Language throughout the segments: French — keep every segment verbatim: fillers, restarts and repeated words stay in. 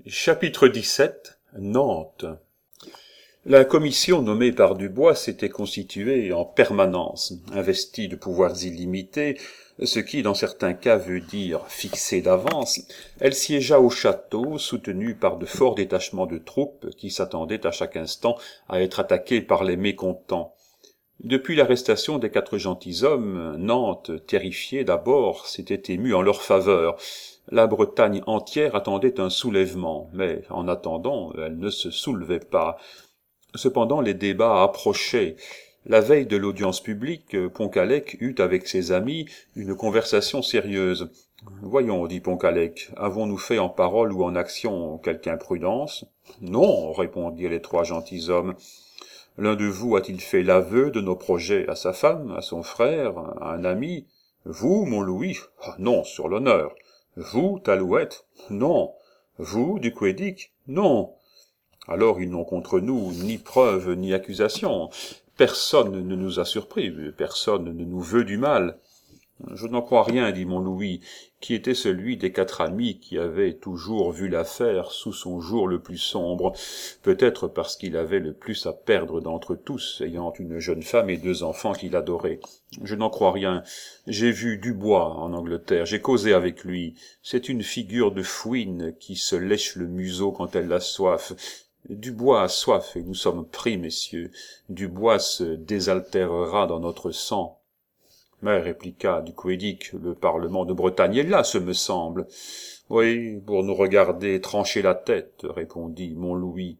Chapitre dix-sept. Nantes. La commission nommée par Dubois s'était constituée en permanence, investie de pouvoirs illimités, ce qui, dans certains cas, veut dire fixé d'avance. Elle siégea au château, soutenue par de forts détachements de troupes qui s'attendaient à chaque instant à être attaqués par les mécontents. Depuis l'arrestation des quatre gentilshommes, Nantes, terrifiée d'abord, s'était émue en leur faveur. La Bretagne entière attendait un soulèvement, mais, en attendant, elle ne se soulevait pas. Cependant, les débats approchaient. La veille de l'audience publique, Pontcallec eut avec ses amis une conversation sérieuse. « Voyons, dit Pontcallec, avons-nous fait en parole ou en action quelque imprudence ?»« Non, répondirent les trois gentilshommes. »« L'un de vous a-t-il fait l'aveu de nos projets à sa femme, à son frère, à un ami ? Vous, mon Louis ? Ah, non, sur l'honneur. Vous, Talouette ? Non. Vous, Duquedic ? Non. Alors ils n'ont contre nous ni preuve ni accusation. Personne ne nous a surpris, personne ne nous veut du mal. Je n'en crois rien, dit mon Louis, qui était celui des quatre amis qui avait toujours vu l'affaire sous son jour le plus sombre, peut-être parce qu'il avait le plus à perdre d'entre tous, ayant une jeune femme et deux enfants qu'il adorait. Je n'en crois rien. J'ai vu Dubois en Angleterre, j'ai causé avec lui. C'est une figure de fouine qui se lèche le museau quand elle a soif. Dubois a soif et nous sommes pris, messieurs. Dubois se désaltérera dans notre sang. Mais, répliqua Duquedic, le Parlement de Bretagne est là, ce me semble. Oui, pour nous regarder trancher la tête, répondit mon Louis.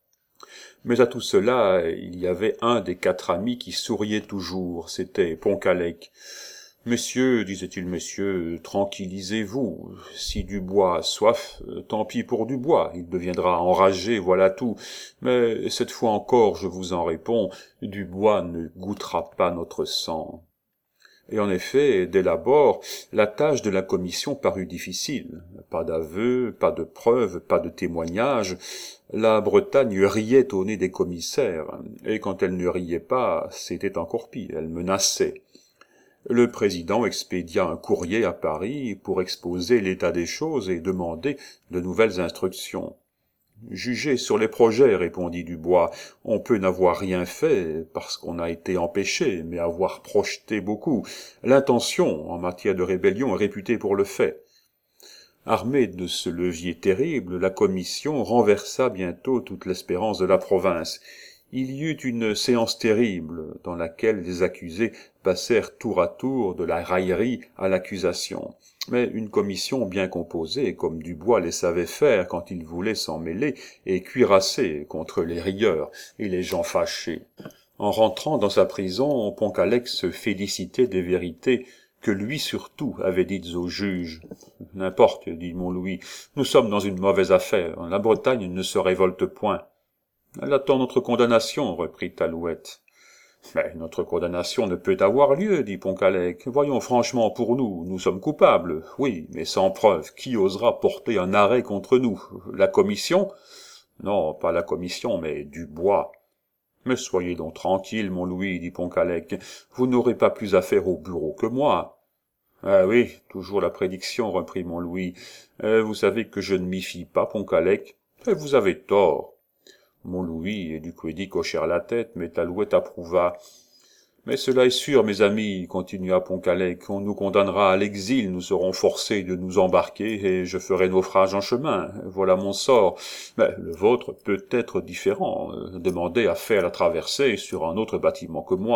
Mais à tout cela, il y avait un des quatre amis qui souriait toujours, c'était Pontcallec. « Messieurs, disait-il, messieurs, tranquillisez-vous. Si Dubois a soif, tant pis pour Dubois, il deviendra enragé, voilà tout. Mais cette fois encore, je vous en réponds, Dubois ne goûtera pas notre sang. » Et en effet, dès l'abord, la tâche de la commission parut difficile. Pas d'aveu, pas de preuves, pas de témoignages. La Bretagne riait au nez des commissaires, et quand elle ne riait pas, c'était encore pire, elle menaçait. Le président expédia un courrier à Paris pour exposer l'état des choses et demander de nouvelles instructions. « Jugez sur les projets, répondit Dubois. On peut n'avoir rien fait parce qu'on a été empêché, mais avoir projeté beaucoup. L'intention en matière de rébellion est réputée pour le fait. » Armée de ce levier terrible, la commission renversa bientôt toute l'espérance de la province. Il y eut une séance terrible, dans laquelle les accusés passèrent tour à tour de la raillerie à l'accusation. Mais une commission bien composée, comme Dubois les savait faire quand il voulait s'en mêler, et cuirassée contre les rieurs et les gens fâchés. En rentrant dans sa prison, Pontcallec se félicitait des vérités que lui surtout avait dites au juge. « N'importe, dit mon Louis, nous sommes dans une mauvaise affaire, la Bretagne ne se révolte point. » « Elle attend notre condamnation, reprit Talouette. »« Mais notre condamnation ne peut avoir lieu, dit Pontcallec. Voyons franchement pour nous, nous sommes coupables, oui, mais sans preuve. Qui osera porter un arrêt contre nous? La commission? Non, pas la commission, mais Dubois. »« Mais soyez donc tranquille, mon Louis, dit Pontcallec. Vous n'aurez pas plus affaire au bureau que moi. »« Ah oui, toujours la prédiction, reprit mon Louis. Euh, vous savez que je ne m'y fie pas, Pontcallec. Et vous avez tort. » Mon Louis et Duquedic hochèrent la tête, mais Talouette approuva. « Mais cela est sûr, mes amis, continua Pontcallec, on nous condamnera à l'exil, nous serons forcés de nous embarquer, et je ferai naufrage en chemin. Voilà mon sort. Mais le vôtre peut être différent. Demandez à faire la traversée sur un autre bâtiment que moi. »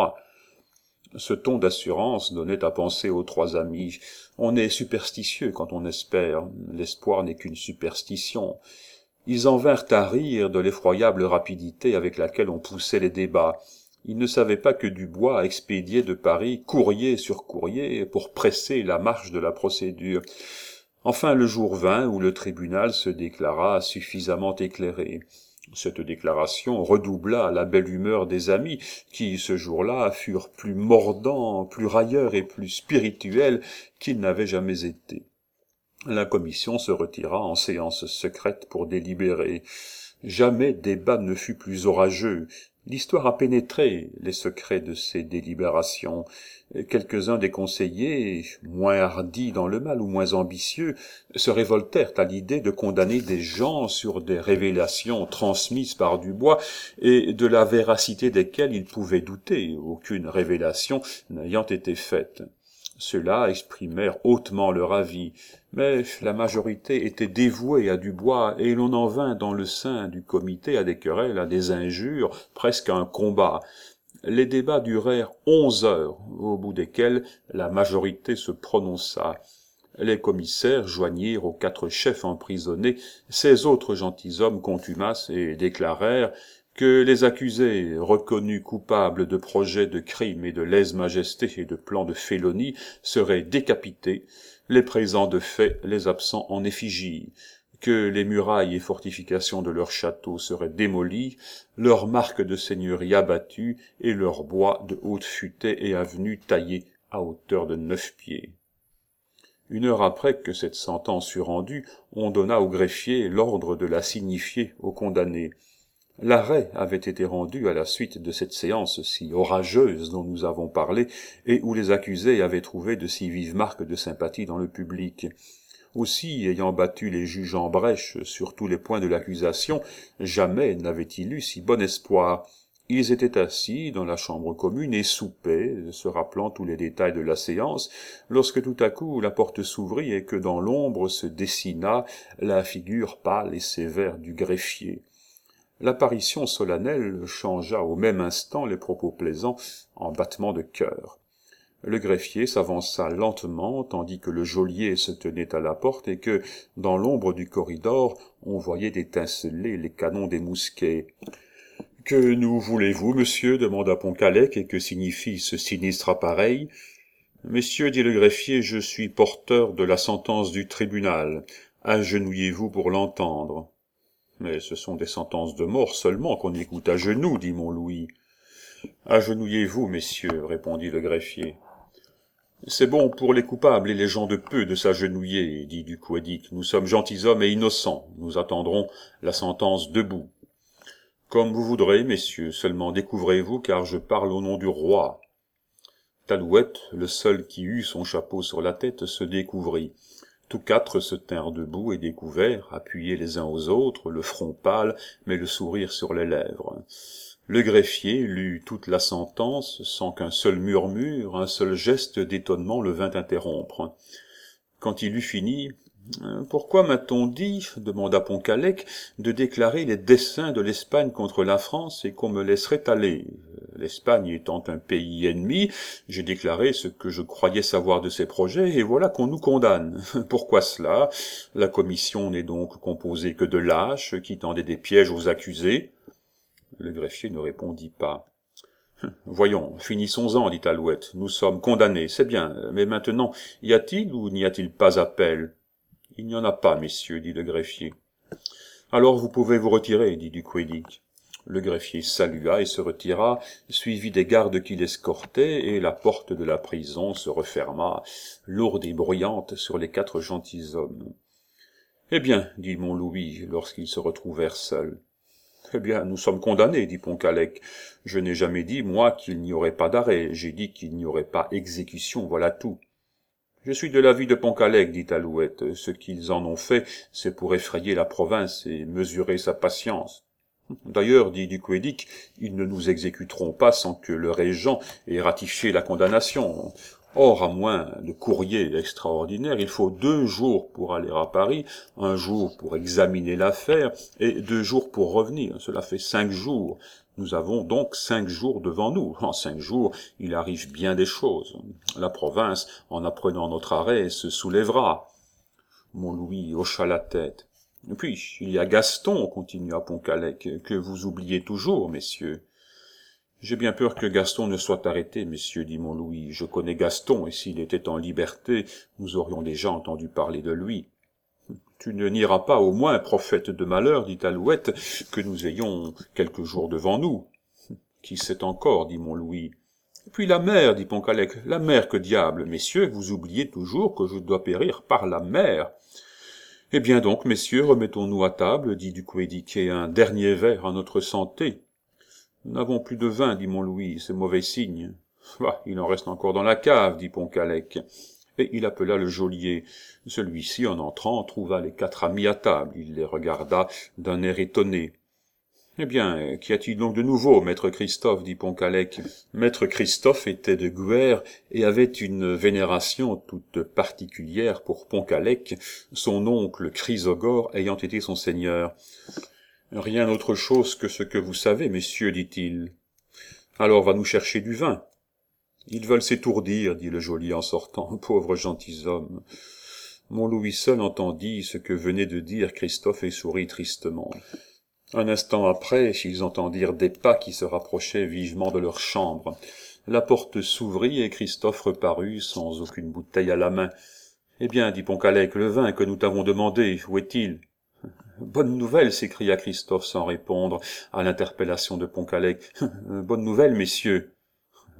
Ce ton d'assurance donnait à penser aux trois amis. On est superstitieux quand on espère. L'espoir n'est qu'une superstition. Ils en vinrent à rire de l'effroyable rapidité avec laquelle on poussait les débats. Ils ne savaient pas que Dubois expédiait de Paris courrier sur courrier pour presser la marche de la procédure. Enfin le jour vint où le tribunal se déclara suffisamment éclairé. Cette déclaration redoubla la belle humeur des amis, qui, ce jour-là, furent plus mordants, plus railleurs et plus spirituels qu'ils n'avaient jamais été. La commission se retira en séance secrète pour délibérer. Jamais débat ne fut plus orageux. L'histoire a pénétré les secrets de ces délibérations. Quelques-uns des conseillers, moins hardis dans le mal ou moins ambitieux, se révoltèrent à l'idée de condamner des gens sur des révélations transmises par Dubois et de la véracité desquelles ils pouvaient douter, aucune révélation n'ayant été faite. Ceux-là exprimèrent hautement leur avis, mais la majorité était dévouée à Dubois, et l'on en vint dans le sein du comité à des querelles, à des injures, presque à un combat. Les débats durèrent onze heures, au bout desquels la majorité se prononça. Les commissaires joignirent aux quatre chefs emprisonnés ces autres gentilshommes contumaces et déclarèrent que les accusés, reconnus coupables de projets de crime et de lèse-majesté et de plans de félonie, seraient décapités, les présents de fait, les absents en effigie, que les murailles et fortifications de leur château seraient démolies, leurs marques de seigneurie abattues et leurs bois de haute futaie et avenues taillés à hauteur de neuf pieds. Une heure après que cette sentence fut rendue, on donna au greffier l'ordre de la signifier aux condamnés. L'arrêt avait été rendu à la suite de cette séance si orageuse dont nous avons parlé et où les accusés avaient trouvé de si vives marques de sympathie dans le public. Aussi, ayant battu les juges en brèche sur tous les points de l'accusation, jamais n'avaient-ils eu si bon espoir. Ils étaient assis dans la chambre commune et soupaient, se rappelant tous les détails de la séance, lorsque tout à coup la porte s'ouvrit et que dans l'ombre se dessina la figure pâle et sévère du greffier. L'apparition solennelle changea au même instant les propos plaisants en battements de cœur. Le greffier s'avança lentement, tandis que le geôlier se tenait à la porte et que, dans l'ombre du corridor, on voyait étinceler les canons des mousquets. « Que nous voulez-vous, monsieur » demanda Pontcallec, « et que signifie ce sinistre appareil ?»« Messieurs, dit le greffier, je suis porteur de la sentence du tribunal. Agenouillez-vous pour l'entendre. » « Mais ce sont des sentences de mort seulement qu'on écoute à genoux, dit Montlouis. »« Agenouillez-vous, messieurs, répondit le greffier. »« C'est bon pour les coupables et les gens de peu de s'agenouiller, dit Ducouédic. Nous sommes gentilshommes et innocents. Nous attendrons la sentence debout. »« Comme vous voudrez, messieurs, seulement découvrez-vous, car je parle au nom du roi. » Talouette, le seul qui eut son chapeau sur la tête, se découvrit. Tous quatre se tinrent debout et découverts, appuyés les uns aux autres, le front pâle, mais le sourire sur les lèvres. Le greffier lut toute la sentence, sans qu'un seul murmure, un seul geste d'étonnement le vînt interrompre. Quand il eut fini, « Pourquoi m'a-t-on dit, demanda Pontcallec, de déclarer les desseins de l'Espagne contre la France et qu'on me laisserait aller ? L'Espagne étant un pays ennemi, j'ai déclaré ce que je croyais savoir de ses projets, et voilà qu'on nous condamne. Pourquoi cela ? La commission n'est donc composée que de lâches qui tendaient des pièges aux accusés. » Le greffier ne répondit pas. « Voyons, finissons-en, dit Alouette. Nous sommes condamnés, c'est bien, mais maintenant, y a-t-il ou n'y a-t-il pas appel ? » « Il n'y en a pas, messieurs, dit le greffier. »« Alors vous pouvez vous retirer, dit Ducouédic. » Le greffier salua et se retira, suivi des gardes qui l'escortaient, et la porte de la prison se referma, lourde et bruyante, sur les quatre gentilshommes. « Eh bien, dit Montlouis, lorsqu'ils se retrouvèrent seuls. « Eh bien, nous sommes condamnés, dit Pontcallec. Je n'ai jamais dit, moi, qu'il n'y aurait pas d'arrêt, j'ai dit qu'il n'y aurait pas exécution, voilà tout. » « Je suis de l'avis de Pontcallec, dit Alouette. Ce qu'ils en ont fait, c'est pour effrayer la province et mesurer sa patience. D'ailleurs, dit Ducouédic, ils ne nous exécuteront pas sans que le régent ait ratifié la condamnation. Or, à moins de courrier extraordinaire, il faut deux jours pour aller à Paris, un jour pour examiner l'affaire et deux jours pour revenir. Cela fait cinq jours. Nous avons donc cinq jours devant nous. En cinq jours, il arrive bien des choses. La province, en apprenant notre arrêt, se soulèvera. » Montlouis hocha la tête. « Puis, il y a Gaston, continua Pontcallec, que vous oubliez toujours, messieurs. »« J'ai bien peur que Gaston ne soit arrêté, messieurs, dit Montlouis. Je connais Gaston, et s'il était en liberté, nous aurions déjà entendu parler de lui. »« Tu ne nieras pas au moins, prophète de malheur, dit Alouette, que nous ayons quelques jours devant nous. »« Qui sait encore, dit Montlouis. »« Puis la mer, dit Pontcallec. La mer, que diable, messieurs, vous oubliez toujours que je dois périr par la mer. »« Eh bien donc, messieurs, remettons-nous à table, dit Ducouédic, et un dernier verre à notre santé. » Nous n'avons plus de vin, dit Montlouis, c'est mauvais signe. Bah, il en reste encore dans la cave, dit Poncallec. Et il appela le geôlier. Celui-ci, en entrant, trouva les quatre amis à table. Il les regarda d'un air étonné. « Eh bien, qu'y a-t-il donc de nouveau, maître Christophe ?» dit Poncallec. Maître Christophe était de Guer et avait une vénération toute particulière pour Poncallec, son oncle Chrysogore ayant été son seigneur. « Rien autre chose que ce que vous savez, messieurs, dit-il. Alors va nous chercher du vin. »« Ils veulent s'étourdir, dit le geôlier en sortant, pauvres gentilshommes. » Montlouis seul entendit ce que venait de dire Christophe et sourit tristement. Un instant après, ils entendirent des pas qui se rapprochaient vivement de leur chambre. La porte s'ouvrit et Christophe reparut sans aucune bouteille à la main. « Eh bien, dit Poncallec, le vin que nous t'avons demandé, où est-il » ? « Bonne nouvelle, s'écria Christophe sans répondre à l'interpellation de Poncallec. « Bonne nouvelle, messieurs. »« Laquelle »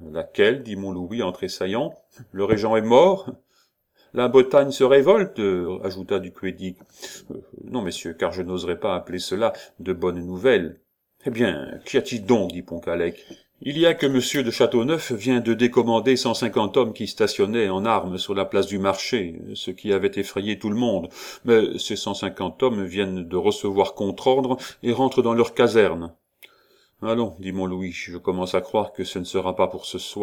dit Montlouis en tressaillant. « Le régent est mort ?»« La Bretagne se révolte, ajouta Duquedik. Euh, « Non, messieurs, car je n'oserais pas appeler cela de bonnes nouvelles. »« Eh bien, qu'y a-t-il donc » dit Poncallec. « Il y a que monsieur de Châteauneuf vient de décommander cent cinquante hommes qui stationnaient en armes sur la place du marché, ce qui avait effrayé tout le monde. Mais ces cent cinquante hommes viennent de recevoir contre-ordre et rentrent dans leur caserne. »« Allons, dit Montlouis, je commence à croire que ce ne sera pas pour ce soir. »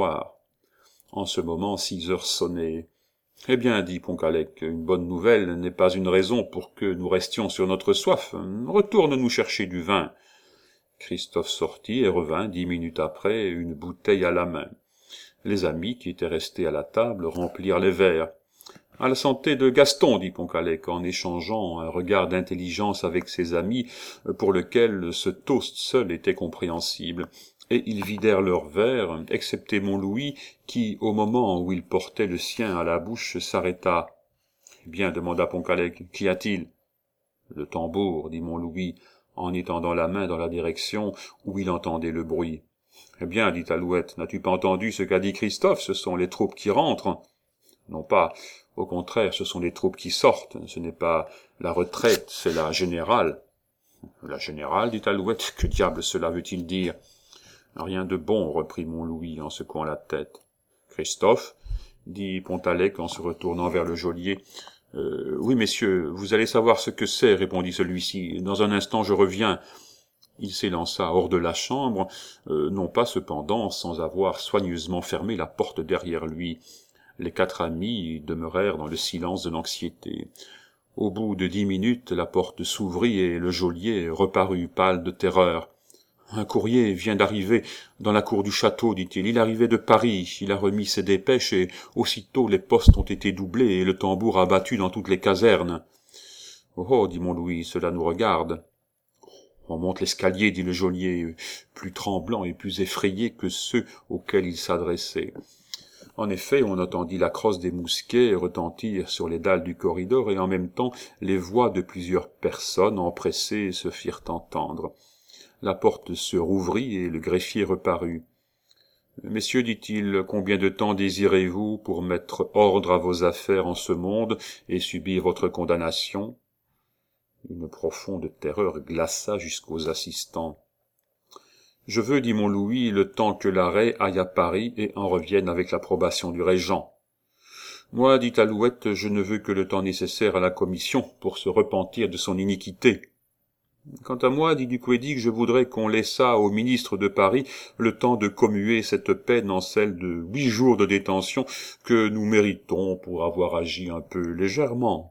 En ce moment, six heures sonnaient. « Eh bien, dit Poncallec, une bonne nouvelle n'est pas une raison pour que nous restions sur notre soif. Retourne nous chercher du vin. » Christophe sortit et revint dix minutes après, une bouteille à la main. Les amis, qui étaient restés à la table, remplirent les verres. « À la santé de Gaston, » dit Poncallec, en échangeant un regard d'intelligence avec ses amis, pour lequel ce toast seul était compréhensible. Et ils vidèrent leurs verres, excepté Montlouis, qui, au moment où il portait le sien à la bouche, s'arrêta. « Bien, demanda Poncallec, qu'y a-t-il ?»« Le tambour, dit Montlouis, en étendant la main dans la direction où il entendait le bruit. « Eh bien, dit Alouette, n'as-tu pas entendu ce qu'a dit Christophe? Ce sont les troupes qui rentrent. »« Non pas, au contraire, ce sont les troupes qui sortent. Ce n'est pas la retraite, c'est la générale. »« La générale, dit Alouette, que diable cela veut-il dire ?»« Rien de bon, reprit Montlouis en secouant la tête. »« Christophe, dit Poncallec en se retournant vers le geôlier. Euh, « Oui, messieurs, vous allez savoir ce que c'est, répondit celui-ci. Dans un instant, je reviens. » Il s'élança hors de la chambre, euh, non pas cependant sans avoir soigneusement fermé la porte derrière lui. Les quatre amis demeurèrent dans le silence de l'anxiété. Au bout de dix minutes, la porte s'ouvrit et le geôlier reparut pâle de terreur. « Un courrier vient d'arriver dans la cour du château, dit-il. Il arrivait de Paris, il a remis ses dépêches et aussitôt les postes ont été doublés et le tambour abattu dans toutes les casernes. »« Oh, oh, dit Montlouis, cela nous regarde. »« On monte l'escalier, dit le geôlier, plus tremblant et plus effrayé que ceux auxquels il s'adressait. En effet, on entendit la crosse des mousquets retentir sur les dalles du corridor et en même temps les voix de plusieurs personnes empressées se firent entendre. La porte se rouvrit et le greffier reparut. « Messieurs, dit-il, combien de temps désirez-vous pour mettre ordre à vos affaires en ce monde et subir votre condamnation ?» Une profonde terreur glaça jusqu'aux assistants. « Je veux, dit Montlouis, le temps que l'arrêt aille à Paris et en revienne avec l'approbation du régent. »« Moi, dit Alouette, je ne veux que le temps nécessaire à la commission pour se repentir de son iniquité. » Quant à moi, dit Duquedik, je voudrais qu'on laissât au ministre de Paris le temps de commuer cette peine en celle de huit jours de détention que nous méritons pour avoir agi un peu légèrement.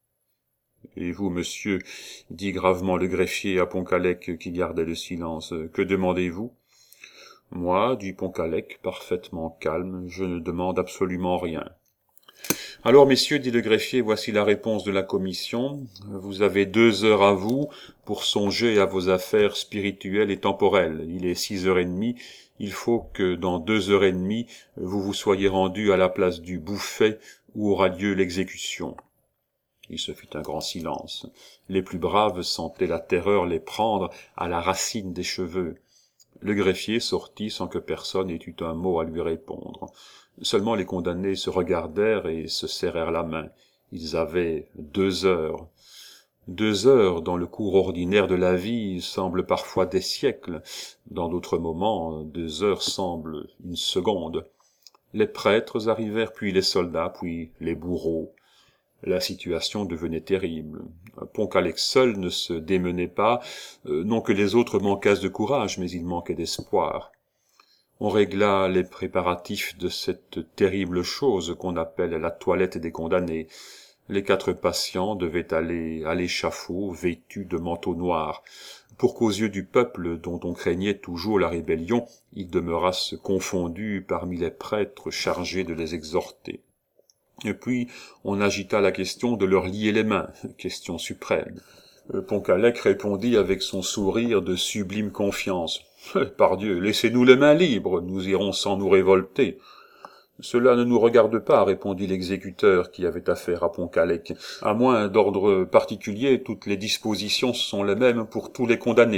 « Et vous, monsieur, dit gravement le greffier à Poncallec qui gardait le silence, que demandez-vous ?»« Moi, dit Poncallec, parfaitement calme, je ne demande absolument rien. » « Alors, messieurs, dit le greffier, voici la réponse de la commission. Vous avez deux heures à vous pour songer à vos affaires spirituelles et temporelles. Il est six heures et demie. Il faut que dans deux heures et demie, vous vous soyez rendus à la place du bouffet où aura lieu l'exécution. » Il se fit un grand silence. Les plus braves sentaient la terreur les prendre à la racine des cheveux. Le greffier sortit sans que personne ait eu un mot à lui répondre. Seulement les condamnés se regardèrent et se serrèrent la main. Ils avaient deux heures. Deux heures dans le cours ordinaire de la vie semblent parfois des siècles, dans d'autres moments, deux heures semblent une seconde. Les prêtres arrivèrent, puis les soldats, puis les bourreaux. La situation devenait terrible. Pontcallec seul ne se démenait pas, euh, non que les autres manquassent de courage, mais il manquait d'espoir. On régla les préparatifs de cette terrible chose qu'on appelle la toilette des condamnés. Les quatre patients devaient aller à l'échafaud vêtus de manteaux noirs, pour qu'aux yeux du peuple, dont on craignait toujours la rébellion, ils demeurassent confondus parmi les prêtres chargés de les exhorter. Et puis, on agita la question de leur lier les mains, question suprême. Pontcallec répondit avec son sourire de sublime confiance. « Pardieu, laissez-nous les mains libres, nous irons sans nous révolter. » « Cela ne nous regarde pas, » répondit l'exécuteur qui avait affaire à Pontcallec. « À moins d'ordre particulier, toutes les dispositions sont les mêmes pour tous les condamnés. »«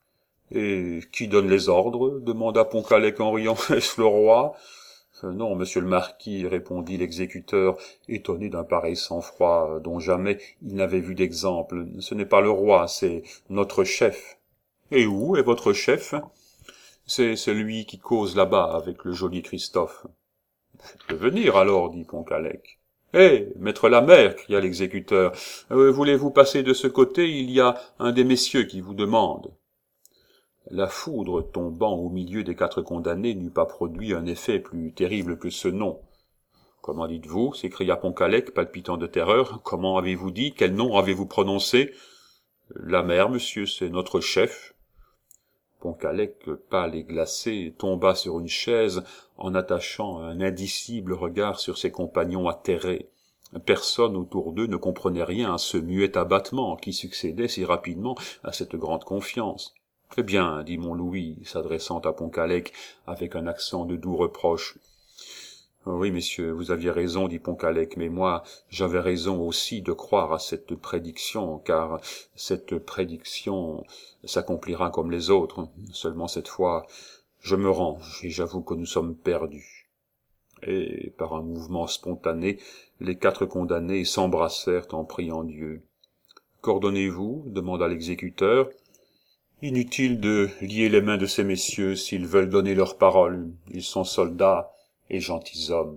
Et qui donne les ordres ?» demanda Pontcallec en riant. « Est-ce le roi ?»« Non, monsieur le marquis, » répondit l'exécuteur, étonné d'un pareil sang-froid dont jamais il n'avait vu d'exemple. « Ce n'est pas le roi, c'est notre chef. »« Et où est votre chef ?»« C'est celui qui cause là-bas avec le geôlier Christophe. » « Faites-le venir alors, dit Pontcallec. »« Eh, maître la mère, cria l'exécuteur, euh, voulez-vous passer de ce côté, il y a un des messieurs qui vous demande. » La foudre tombant au milieu des quatre condamnés n'eût pas produit un effet plus terrible que ce nom. « Comment dites-vous » s'écria Pontcallec, palpitant de terreur. « Comment avez-vous dit? Quel nom avez-vous prononcé ?»« La mère, monsieur, c'est notre chef. » Pontcallec, pâle et glacé, tomba sur une chaise en attachant un indicible regard sur ses compagnons atterrés. Personne autour d'eux ne comprenait rien à ce muet abattement qui succédait si rapidement à cette grande confiance. « Eh bien, dit mon Louis, s'adressant à Pontcallec avec un accent de doux reproche. « Oui, messieurs, vous aviez raison, dit Pontcallec, mais moi, j'avais raison aussi de croire à cette prédiction, car cette prédiction s'accomplira comme les autres. Seulement cette fois, je me range, et j'avoue que nous sommes perdus. » Et, par un mouvement spontané, les quatre condamnés s'embrassèrent en priant Dieu. « Qu'ordonnez-vous » demanda l'exécuteur. « Inutile de lier les mains de ces messieurs s'ils veulent donner leur parole. Ils sont soldats et gentilshommes. »